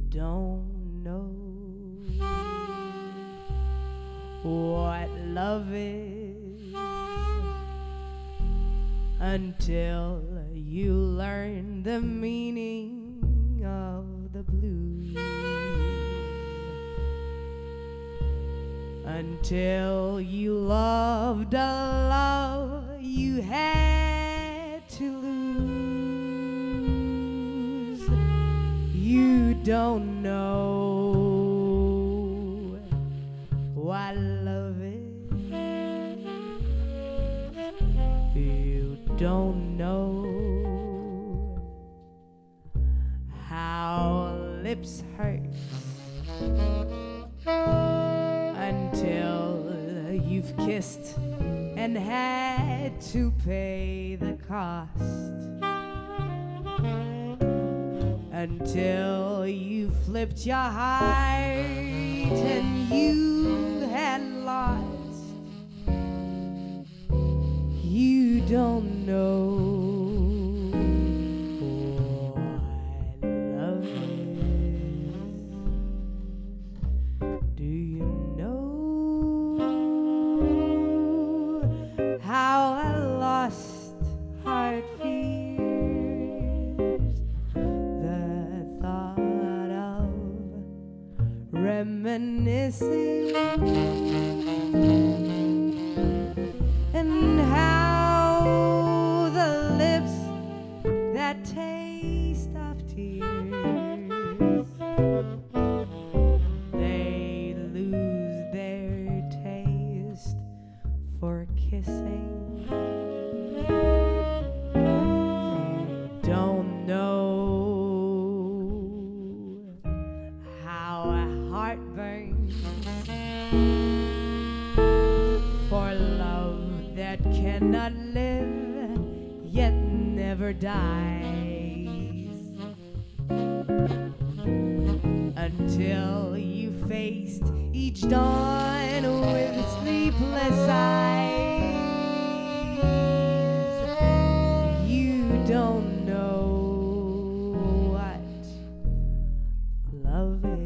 don't know what love is until you learn the meaning of the blues, until you loved a love you had to lose. You don't know what love is. You don't know how lips hurt until you've kissed and had to pay the cost, until you flipped your heart and you had lost. You don't know what love is. Do you know how a lost heart fears the thought of reminiscing, and how the lips that taste of tears, they lose their taste for kissing. They don't know how a heart burns for love that cannot live yet never dies, until you faced each dawn with sleepless eyes. You don't know what love is.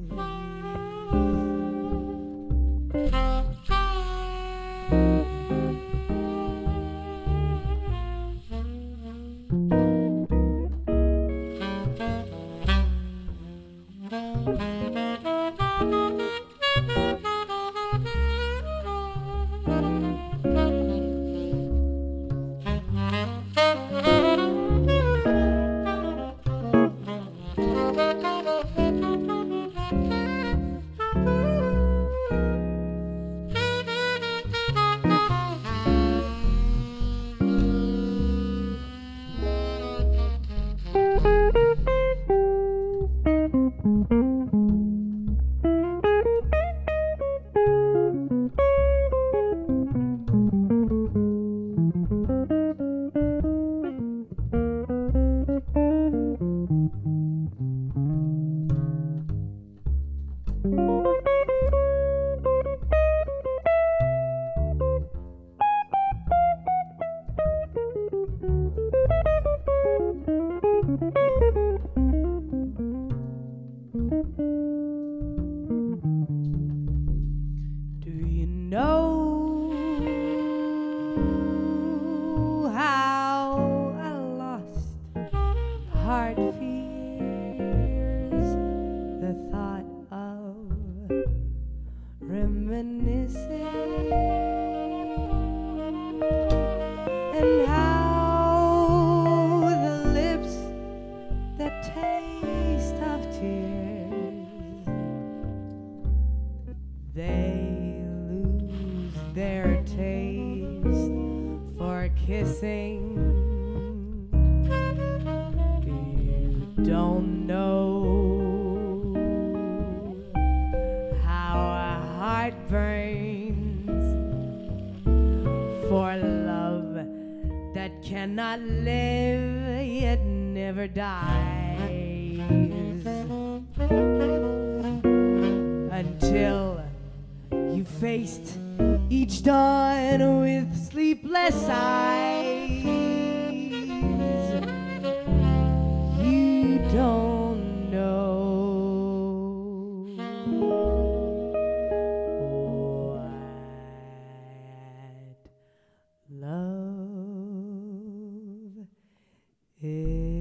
Do you know how a lost heart fears the thought of reminiscing, and how the lips that taste of tears, they lose their taste for kissing. You don't know how a heart burns for love that cannot live yet never dies, until you faced each dawn with sleepless eyes. You don't know head.